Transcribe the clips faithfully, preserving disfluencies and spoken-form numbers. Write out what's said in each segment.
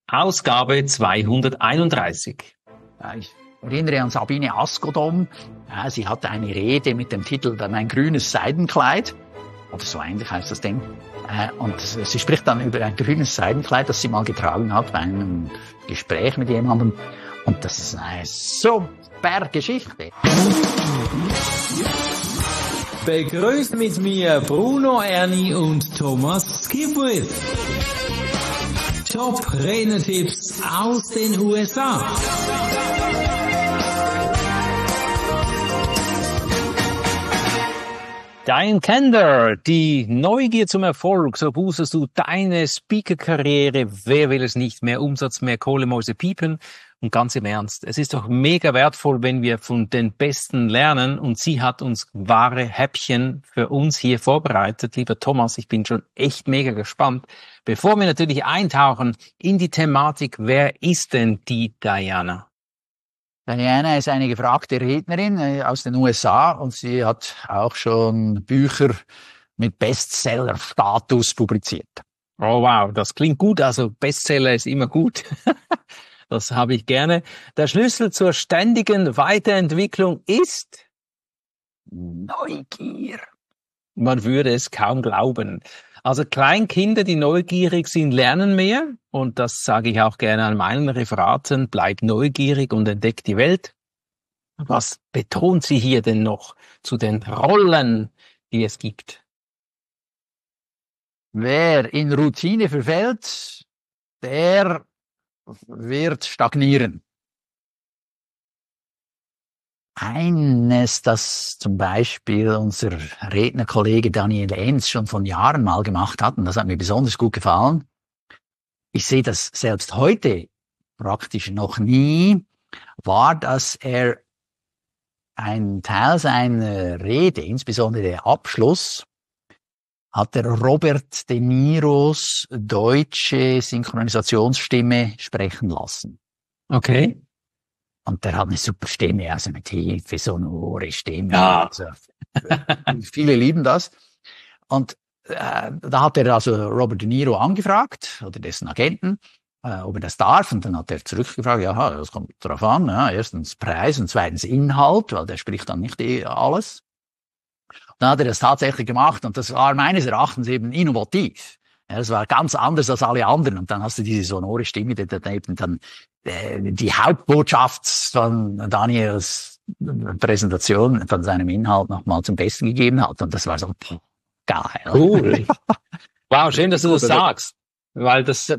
Ausgabe zweihunderteinunddreißig. Ja, ich erinnere an Sabine Askodom. Ja, sie hatte eine Rede mit dem Titel "Mein grünes Seidenkleid". Oder so ähnlich heißt das Ding. Und sie spricht dann über ein grünes Seidenkleid, das sie mal getragen hat bei einem Gespräch mit jemandem. Und das ist eine super Geschichte. Begrüßt mit mir Bruno Erni und Thomas Skipwith. Top-Renner-Tipps aus den U S A. Dein Candor, die Neugier zum Erfolg, so boostest du deine Speaker-Karriere. Wer will es nicht? Mehr Umsatz, mehr Kohle, Mäuse piepen. Und ganz im Ernst, es ist doch mega wertvoll, wenn wir von den Besten lernen. Und sie hat uns wahre Häppchen für uns hier vorbereitet. Lieber Thomas, ich bin schon echt mega gespannt. Bevor wir natürlich eintauchen in die Thematik, wer ist denn die Diana? Diana ist eine gefragte Rednerin aus den U S A und sie hat auch schon Bücher mit Bestseller-Status publiziert. Oh wow, das klingt gut. Also Bestseller ist immer gut. Das habe ich gerne. Der Schlüssel zur ständigen Weiterentwicklung ist Neugier. Man würde es kaum glauben. Also Kleinkinder, die neugierig sind, lernen mehr. Und das sage ich auch gerne an meinen Referaten. Bleib neugierig und entdeck die Welt. Was betont sie hier denn noch zu den Rollen, die es gibt? Wer in Routine verfällt, der wird stagnieren. Eines, das zum Beispiel unser Rednerkollege Daniel Enz schon von Jahren mal gemacht hat, und das hat mir besonders gut gefallen. Ich sehe das selbst heute praktisch noch nie, war, dass er einen Teil seiner Rede, insbesondere der Abschluss, hat der Robert De Niros deutsche Synchronisationsstimme sprechen lassen. Okay. Und der hat eine super Stimme, also eine tiefe, sonore Stimme. Ja. Also, viele lieben das. Und äh, da hat er also Robert De Niro angefragt, oder dessen Agenten, äh, ob er das darf. Und dann hat er zurückgefragt, ja, das kommt drauf an. Ja, erstens Preis und zweitens Inhalt, weil der spricht dann nicht eh alles. Dann hat er das tatsächlich gemacht und das war meines Erachtens eben innovativ. Ja, das war ganz anders als alle anderen. Und dann hast du diese sonore Stimme, die dann eben dann äh, die Hauptbotschaft von Daniels Präsentation, von seinem Inhalt nochmal zum Besten gegeben hat. Und das war so pff, geil. Cool. Wow, schön, dass du das sagst. Weil das...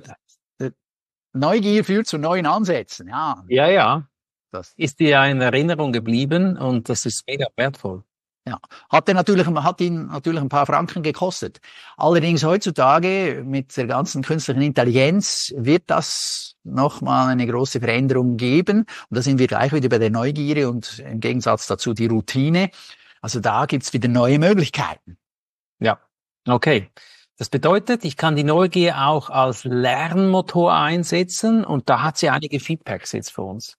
Neugier führt zu neuen Ansätzen, ja. Ja, ja. Das ist dir in Erinnerung geblieben und das ist mega wertvoll. Ja, hat er natürlich, hat ihn natürlich ein paar Franken gekostet. Allerdings heutzutage mit der ganzen künstlichen Intelligenz wird das nochmal eine große Veränderung geben. Und da sind wir gleich wieder bei der Neugier und im Gegensatz dazu die Routine. Also da gibt's wieder neue Möglichkeiten. Ja, okay. Das bedeutet, ich kann die Neugier auch als Lernmotor einsetzen und da hat sie einige Feedbacks jetzt für uns.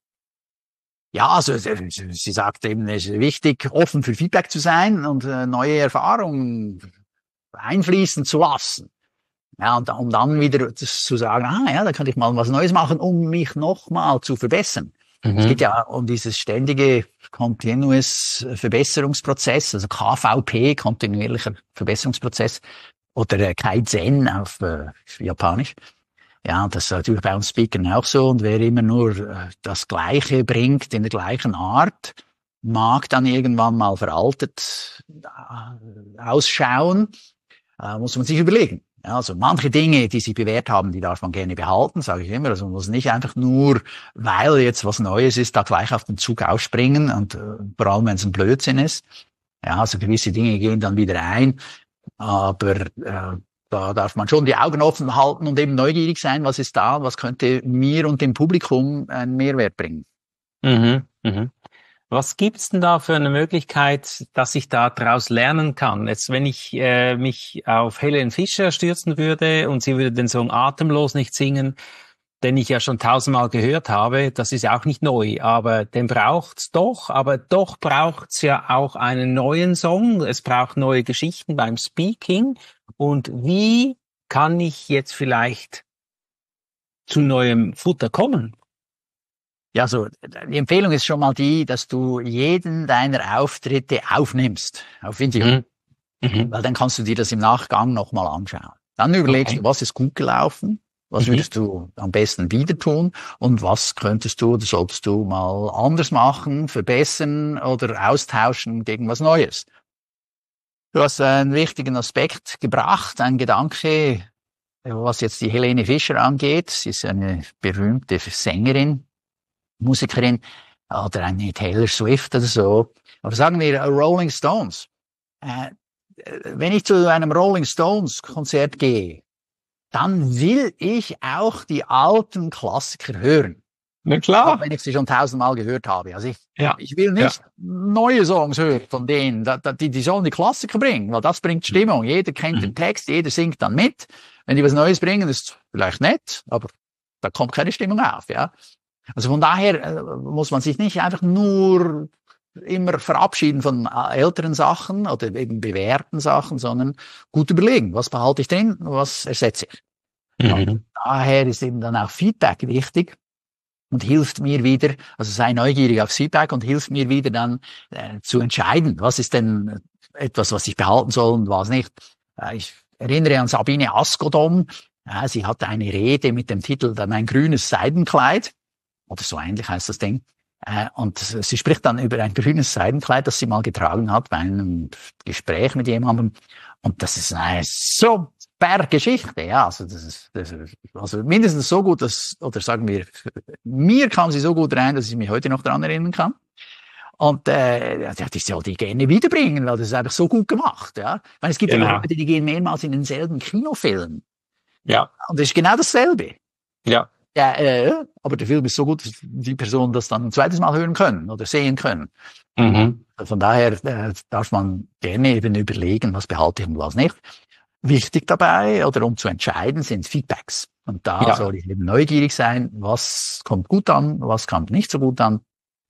Ja, also sie sagt eben, es ist wichtig, offen für Feedback zu sein und äh, neue Erfahrungen einfließen zu lassen. Ja, und um dann wieder zu sagen, ah ja, da könnte ich mal was Neues machen, um mich nochmal zu verbessern. Mhm. Es geht ja um dieses ständige Continuous Verbesserungsprozess, also K V P, kontinuierlicher Verbesserungsprozess, oder äh, Kaizen auf äh, Japanisch. Ja, das ist natürlich bei uns Speakern auch so. Und wer immer nur äh, das Gleiche bringt in der gleichen Art, mag dann irgendwann mal veraltet äh, ausschauen, äh, muss man sich überlegen. Ja, also manche Dinge, die sich bewährt haben, die darf man gerne behalten, sage ich immer. Also man muss nicht einfach nur, weil jetzt was Neues ist, da gleich auf den Zug ausspringen und äh, vor allem, wenn es ein Blödsinn ist. Ja, also gewisse Dinge gehen dann wieder ein, aber äh, da darf man schon die Augen offen halten und eben neugierig sein, was ist da, was könnte mir und dem Publikum einen Mehrwert bringen. Mhm, mhm. Was gibt's denn da für eine Möglichkeit, dass ich da draus lernen kann? Jetzt, wenn ich äh, mich auf Helene Fischer stürzen würde und sie würde den Song Atemlos nicht singen, den ich ja schon tausendmal gehört habe, das ist ja auch nicht neu, aber den braucht's doch, aber doch braucht's ja auch einen neuen Song, es braucht neue Geschichten beim Speaking. Und wie kann ich jetzt vielleicht zu neuem Futter kommen? Ja, so, die Empfehlung ist schon mal die, dass du jeden deiner Auftritte aufnimmst auf Video. Mhm. Mhm. Weil dann kannst du dir das im Nachgang nochmal anschauen. Dann überlegst Okay. du, was ist gut gelaufen, was Mhm. würdest du am besten wieder tun und was könntest du oder solltest du mal anders machen, verbessern oder austauschen gegen was Neues. Du hast einen wichtigen Aspekt gebracht, ein Gedanke, was jetzt die Helene Fischer angeht. Sie ist eine berühmte Sängerin, Musikerin oder eine Taylor Swift oder so. Aber sagen wir Rolling Stones. Äh, wenn ich zu einem Rolling Stones Konzert gehe, dann will ich auch die alten Klassiker hören. Na Auch klar. wenn ich sie schon tausendmal gehört habe. Also ich, Ja. ich will nicht neue Songs hören von denen. Da, da, die, die sollen die Klassiker bringen, weil das bringt Stimmung. Jeder kennt Mhm. den Text, jeder singt dann mit. Wenn die was Neues bringen, ist vielleicht nett, aber da kommt keine Stimmung auf, ja. Also von daher äh, muss man sich nicht einfach nur immer verabschieden von äh, älteren Sachen oder eben bewährten Sachen, sondern gut überlegen, was behalte ich drin, was ersetze ich. Mhm. Daher ist eben dann auch Feedback wichtig und hilft mir wieder, also sei neugierig auf Feedback und hilft mir wieder dann äh, zu entscheiden, was ist denn etwas, was ich behalten soll und was nicht. Äh, ich erinnere an Sabine Askodom, ja, sie hatte eine Rede mit dem Titel Mein grünes Seidenkleid, oder so ähnlich heißt das Ding. Äh, und sie spricht dann über ein grünes Seidenkleid, das sie mal getragen hat bei einem Gespräch mit jemandem. Und das ist eine super Geschichte, ja. Also, das ist, das ist also mindestens so gut, dass, oder sagen wir, mir kam sie so gut rein, dass ich mich heute noch daran erinnern kann. Und äh, ja, ich soll die gerne wiederbringen, weil das ist einfach so gut gemacht, ja. Weil es gibt Genau. ja Leute, die gehen mehrmals in denselben Kinofilm. Ja. Und das ist genau dasselbe. Ja. Ja, äh, aber der Film ist so gut, dass die Personen das dann ein zweites Mal hören können oder sehen können. Mhm. Von daher äh, darf man gerne eben überlegen, was behalte ich und was nicht. Wichtig dabei, oder um zu entscheiden, sind Feedbacks. Und da Ja. soll ich eben neugierig sein, was kommt gut an, was kommt nicht so gut an.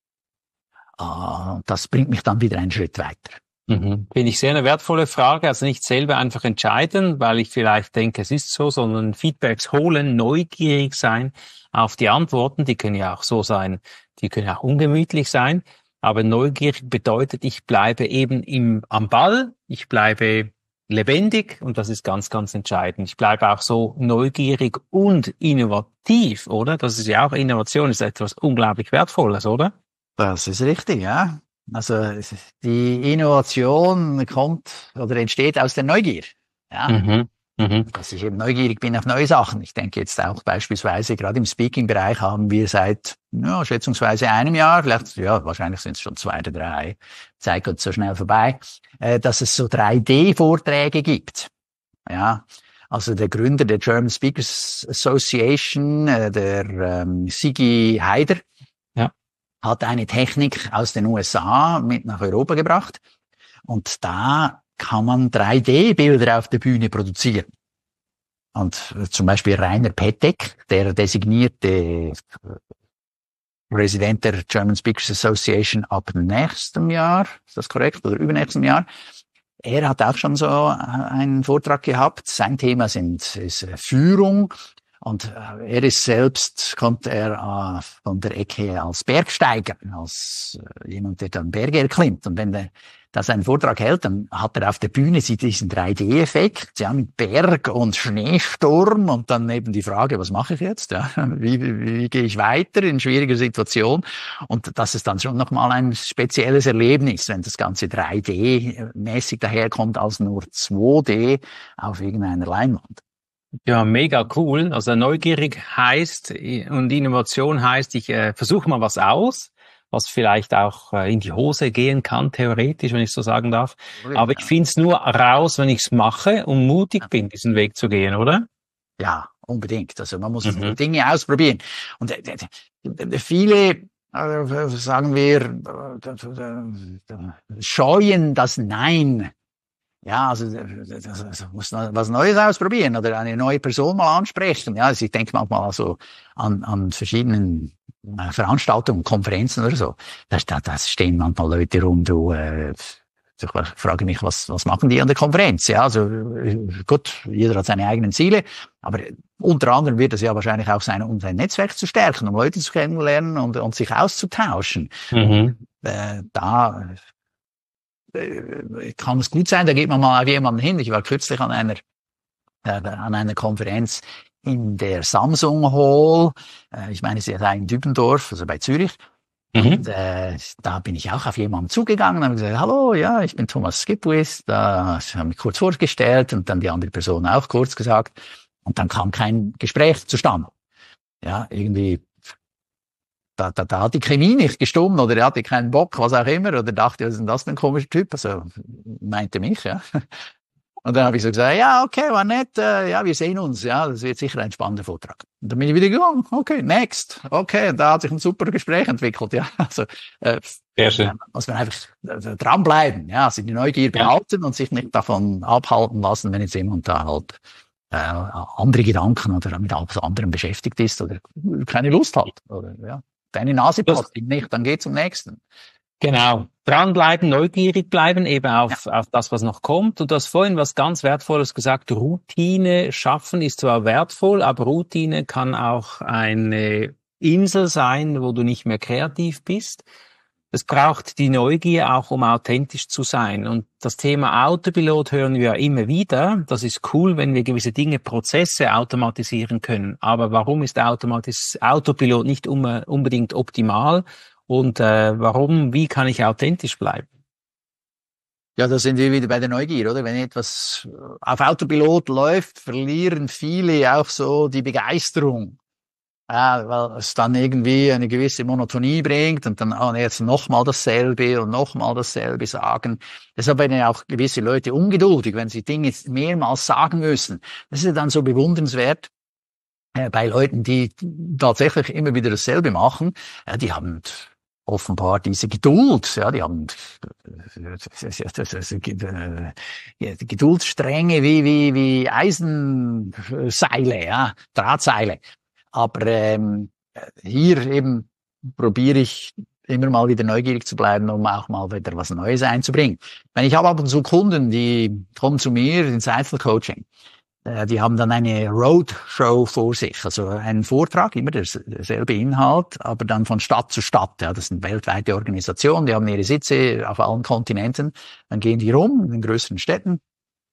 Äh, das bringt mich dann wieder einen Schritt weiter. Mhm. Finde ich sehr eine wertvolle Frage. Also nicht selber einfach entscheiden, weil ich vielleicht denke, es ist so, sondern Feedbacks holen, neugierig sein auf die Antworten. Die können ja auch so sein, die können auch ungemütlich sein. Aber neugierig bedeutet, ich bleibe eben im, am Ball, ich bleibe lebendig und das ist ganz, ganz entscheidend. Ich bleibe auch so neugierig und innovativ, oder? Das ist ja auch Innovation, ist etwas unglaublich Wertvolles, oder? Das ist richtig, ja. Also die Innovation kommt oder entsteht aus der Neugier. Ja. Mhm. Mhm. Dass ich eben neugierig bin auf neue Sachen. Ich denke jetzt auch beispielsweise, gerade im Speaking-Bereich haben wir seit ja, schätzungsweise einem Jahr, vielleicht, ja, wahrscheinlich sind es schon zwei oder drei, Zeit geht so schnell vorbei, äh, dass es so drei D-Vorträge gibt. Ja, also der Gründer der German Speakers Association, äh, der ähm, Sigi Haider, Ja. hat eine Technik aus den U S A mit nach Europa gebracht. Und da kann man drei D-Bilder auf der Bühne produzieren. Und äh, zum Beispiel Rainer Petek, der designierte äh, Präsident der German Speakers Association ab nächstem Jahr, ist das korrekt, oder übernächstem Jahr, er hat auch schon so einen Vortrag gehabt. Sein Thema sind, ist Führung. Und äh, er ist selbst, kommt er äh, von der Ecke als Bergsteiger, als äh, jemand, der dann Berge erklimmt. Und wenn der da seinen Vortrag hält, dann hat er auf der Bühne sieht diesen drei D-Effekt, ja, mit Berg und Schneesturm und dann eben die Frage, was mache ich jetzt? Ja, wie, wie, wie gehe ich weiter in schwieriger Situation? Und das ist dann schon nochmal ein spezielles Erlebnis, wenn das Ganze drei D-mäßig daherkommt als nur zwei D auf irgendeiner Leinwand. Ja, mega cool. Also neugierig heißt und Innovation heißt, ich äh, versuche mal was aus, was vielleicht auch äh, in die Hose gehen kann, theoretisch, wenn ich so sagen darf. Aber ich finde es nur raus, wenn ich es mache und mutig bin, diesen Weg zu gehen, oder? Ja, unbedingt. Also man muss Mhm. Dinge ausprobieren. Und äh, äh, viele, äh, sagen wir, äh, scheuen das Nein. Ja, also, also muss was Neues ausprobieren oder eine neue Person mal ansprechen. Ja, also ich denke manchmal also an, an verschiedenen äh, Veranstaltungen, Konferenzen oder so. Da, da, da stehen manchmal Leute rum, du, äh, ich frage mich, was, was machen die an der Konferenz? Ja, also gut, jeder hat seine eigenen Ziele, aber unter anderem wird es ja wahrscheinlich auch sein, um sein Netzwerk zu stärken, um Leute zu kennenlernen und, und sich auszutauschen. Mhm. Äh, da äh, kann es gut sein, da geht man mal auf jemanden hin. Ich war kürzlich an einer äh, an einer Konferenz in der Samsung Hall. Äh, ich meine, sie ist in Dübendorf, also bei Zürich. Mhm. Und äh, da bin ich auch auf jemanden zugegangen und habe gesagt, hallo, ja, ich bin Thomas Skipwith. Da habe mich kurz vorgestellt und dann die andere Person auch kurz gesagt. Und dann kam kein Gespräch zustande. Ja, irgendwie, da, da, da hat die Chemie nicht gestummt oder er hatte keinen Bock, was auch immer, oder dachte, was ist denn das für ein komischer Typ? Also meinte mich, ja. Und dann habe ich so gesagt, ja, okay, war nett, äh, ja, wir sehen uns, ja, das wird sicher ein spannender Vortrag. Und dann bin ich wieder gegangen, okay, next, okay, da hat sich ein super Gespräch entwickelt, ja, also, äh, Sehr schön. muss man einfach äh, dranbleiben, ja, also die Neugier behalten und sich nicht davon abhalten lassen, wenn jetzt jemand da halt äh, andere Gedanken oder mit etwas anderem beschäftigt ist oder keine Lust hat, oder, ja, deine Nase passt ihm nicht, dann geh zum nächsten. Genau. Dranbleiben, neugierig bleiben, eben auf, ja. auf das, was noch kommt. Und du hast vorhin was ganz Wertvolles gesagt. Routine schaffen ist zwar wertvoll, aber Routine kann auch eine Insel sein, wo du nicht mehr kreativ bist. Es braucht die Neugier auch, um authentisch zu sein. Und das Thema Autopilot hören wir ja immer wieder. Das ist cool, wenn wir gewisse Dinge, Prozesse automatisieren können. Aber warum ist Automatis- Autopilot nicht um, unbedingt optimal? Und äh, warum, wie kann ich authentisch bleiben? Ja, da sind wir wieder bei der Neugier, oder? Wenn etwas auf Autopilot läuft, verlieren viele auch so die Begeisterung. Ja, weil es dann irgendwie eine gewisse Monotonie bringt und dann oh, jetzt nochmal dasselbe und nochmal dasselbe sagen. Deshalb werden ja auch gewisse Leute ungeduldig, wenn sie Dinge mehrmals sagen müssen. Das ist ja dann so bewundernswert. Äh, bei Leuten, die tatsächlich immer wieder dasselbe machen, ja, die haben offenbar diese Geduld, ja, die haben die Geduldsstränge wie wie wie Eisenseile, ja, Drahtseile. Aber ähm, hier eben probiere ich immer mal wieder neugierig zu bleiben, um auch mal wieder was Neues einzubringen. Ich habe ab und zu Kunden, die kommen zu mir ins Einzelcoaching. Die haben dann eine Roadshow vor sich, also einen Vortrag, immer derselbe Inhalt, aber dann von Stadt zu Stadt. Ja, das ist eine weltweite Organisation, die haben ihre Sitze auf allen Kontinenten. Dann gehen die rum in den größeren Städten.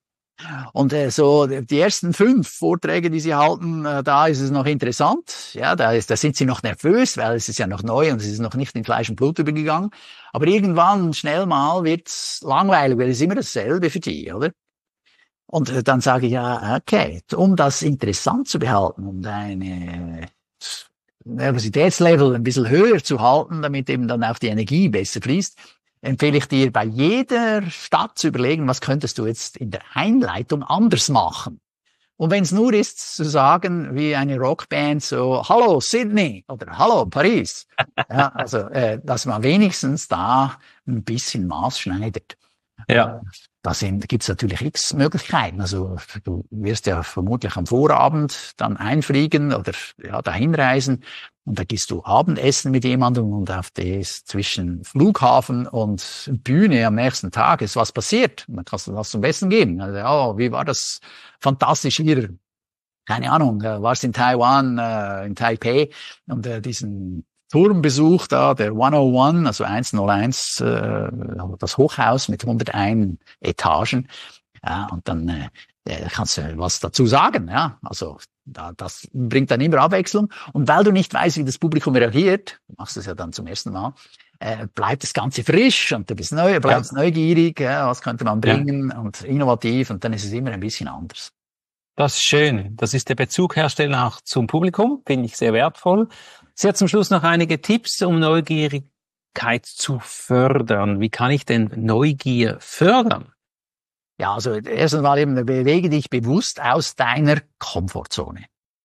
Und äh, so die ersten fünf Vorträge, die sie halten, äh, da ist es noch interessant. Ja, da, ist, da sind sie noch nervös, weil es ist ja noch neu und es ist noch nicht in Fleisch und Blut übergegangen. Aber irgendwann schnell mal wird's langweilig, weil es ist immer dasselbe für die, oder? Und äh, dann sage ich, ja, okay, um das interessant zu behalten, um deine Nervositätslevel ein bisschen höher zu halten, damit eben dann auch die Energie besser fließt, empfehle ich dir bei jeder Stadt zu überlegen, was könntest du jetzt in der Einleitung anders machen. Und wenn es nur ist, zu sagen, wie eine Rockband, so, hallo Sydney oder hallo Paris, ja, also, äh, dass man wenigstens da ein bisschen Maß schneidet. Ja. Da gibt es natürlich x Möglichkeiten. Also du wirst ja vermutlich am Vorabend dann einfliegen oder ja dahin reisen und da gehst du Abendessen mit jemandem und auf das zwischen Flughafen und Bühne am nächsten Tag ist was passiert. Und dann kannst du das zum Besten geben. Also, oh, wie war das fantastisch hier? Keine Ahnung, warst in Taiwan, äh, in Taipei und äh, diesen Turmbesuch da, der hundertundeins, also hunderteins, äh, das Hochhaus mit hunderteins Etagen. Ja, und dann äh, kannst du was dazu sagen. Ja, also da, das bringt dann immer Abwechslung. Und weil du nicht weißt, wie das Publikum reagiert, du machst das ja dann zum ersten Mal, äh, bleibt das Ganze frisch und du bist neu, bleibst ja. neugierig, ja, was könnte man bringen ja. und innovativ und dann ist es immer ein bisschen anders. Das ist schön. Das ist der Bezug herstellen auch zum Publikum, finde ich sehr wertvoll. Sie hat zum Schluss noch einige Tipps, um Neugierigkeit zu fördern. Wie kann ich denn Neugier fördern? Ja, also erstens mal eben, bewege dich bewusst aus deiner Komfortzone.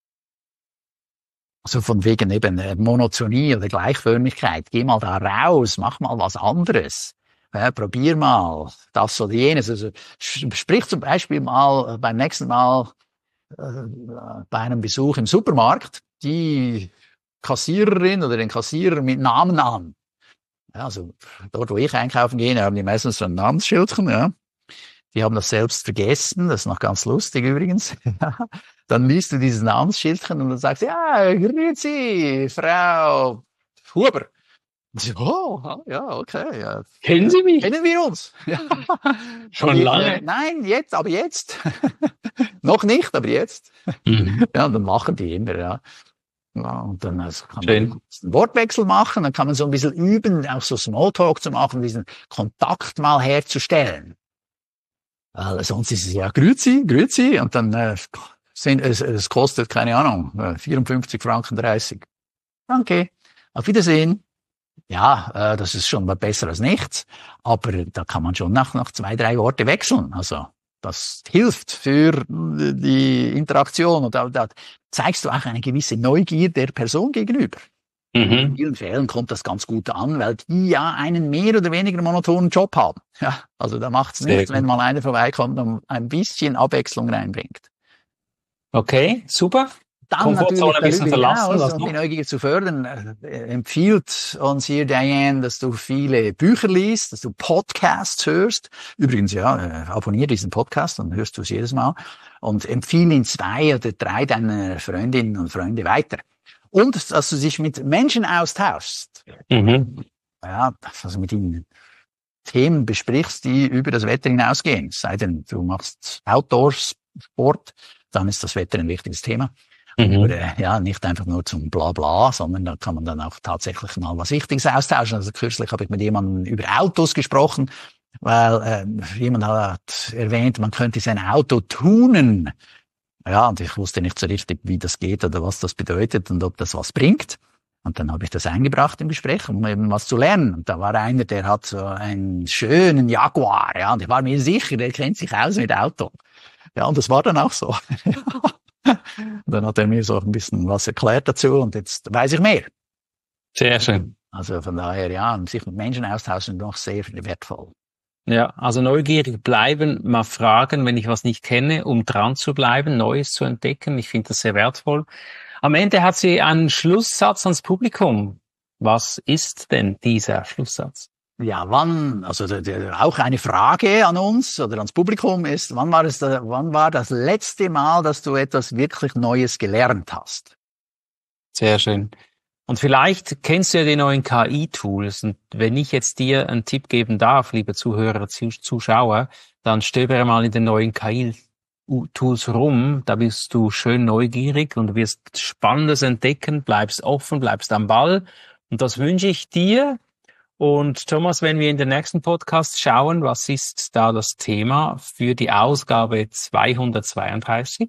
Also von wegen eben Monotonie oder Gleichförmigkeit. Geh mal da raus, mach mal was anderes. Ja, probier mal das oder jenes. Also sprich zum Beispiel mal beim nächsten Mal äh, bei einem Besuch im Supermarkt die Kassiererin oder den Kassierer mit Namen an. Ja, also dort, wo ich einkaufen gehe, haben die meistens so ein Namensschildchen, ja. Die haben das selbst vergessen, das ist noch ganz lustig übrigens. Dann liest du dieses Namensschildchen und dann sagst du, ja, grüezi, Frau Huber. Oh, ja, okay. Ja. Kennen Sie mich? Kennen wir uns? Ja. Schon ich, lange? Äh, nein, jetzt, aber jetzt. Noch nicht, aber jetzt. Mhm. Ja, und dann lachen die immer, ja. Ja, und dann also kann man einen Wortwechsel machen, dann kann man so ein bisschen üben, auch so Smalltalk zu machen, diesen Kontakt mal herzustellen. Weil sonst ist es ja grüezi, grüezi, und dann äh, sind, es, es kostet, keine Ahnung, vierundfünfzig Franken dreißig. Danke, auf Wiedersehen. Ja, äh, das ist schon mal besser als nichts, aber da kann man schon nach, nach zwei, drei Worte wechseln. Also das hilft für die Interaktion und da, da zeigst du auch eine gewisse Neugier der Person gegenüber. Mhm. In vielen Fällen kommt das ganz gut an, weil die ja einen mehr oder weniger monotonen Job haben. Ja, also da macht es nichts, wenn mal einer vorbeikommt und ein bisschen Abwechslung reinbringt. Okay, super. Dann natürlich ein bisschen verlassen, hinaus, um die Neugier zu fördern, äh, empfiehlt uns hier Diane, dass du viele Bücher liest, dass du Podcasts hörst. Übrigens, ja, äh, abonniere diesen Podcast, dann hörst du es jedes Mal. Und empfehle ihn zwei oder drei deiner Freundinnen und Freunde weiter. Und, dass du dich mit Menschen austauschst. Mhm. Ja, also mit ihnen Themen besprichst, die über das Wetter hinausgehen. Sei denn, du machst Outdoor-Sport, dann ist das Wetter ein wichtiges Thema. Mhm. Oder, ja, nicht einfach nur zum Blabla, sondern da kann man dann auch tatsächlich mal was Wichtiges austauschen. Also kürzlich habe ich mit jemandem über Autos gesprochen, weil äh, jemand hat erwähnt, man könnte sein Auto tunen. Ja, und ich wusste nicht so richtig, wie das geht oder was das bedeutet und ob das was bringt. Und dann habe ich das eingebracht im Gespräch, um eben was zu lernen. Und da war einer, der hat so einen schönen Jaguar, ja, und ich war mir sicher, der kennt sich aus mit Auto. Ja, und das war dann auch so. Und dann hat er mir so ein bisschen was erklärt dazu und jetzt weiß ich mehr. Sehr schön. Also von daher, ja, sich mit Menschen austauschen, noch sehr wertvoll. Ja, also neugierig bleiben, mal fragen, wenn ich was nicht kenne, um dran zu bleiben, Neues zu entdecken. Ich finde das sehr wertvoll. Am Ende hat sie einen Schlusssatz ans Publikum. Was ist denn dieser Schlusssatz? Ja, wann, also der, der, auch eine Frage an uns oder ans Publikum ist, wann war es, da, wann war das letzte Mal, dass du etwas wirklich Neues gelernt hast? Sehr schön. Und vielleicht kennst du ja die neuen K I-Tools. Und wenn ich jetzt dir einen Tipp geben darf, liebe Zuhörer, Zuschauer, dann stöbere mal in den neuen K I-Tools rum. Da bist du schön neugierig und wirst Spannendes entdecken, bleibst offen, bleibst am Ball. Und das wünsche ich dir. Und Thomas, wenn wir in den nächsten Podcast schauen, was ist da das Thema für die Ausgabe zweihundertzweiunddreißig?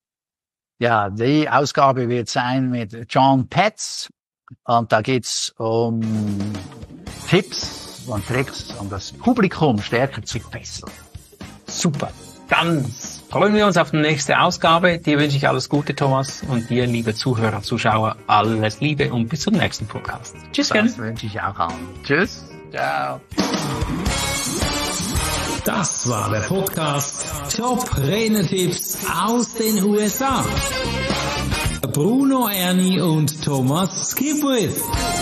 Ja, die Ausgabe wird sein mit John Petz. Und da geht's um Tipps und Tricks, um das Publikum stärker zu fesseln. Super. Dann freuen wir uns auf die nächste Ausgabe. Dir wünsche ich alles Gute, Thomas. Und dir, liebe Zuhörer und Zuschauer, alles Liebe und bis zum nächsten Podcast. Tschüss, das wünsche ich auch allen. Tschüss. Ciao. Das war der Podcast Top Renetipps aus den U S A. Bruno Erni und Thomas Skipwith.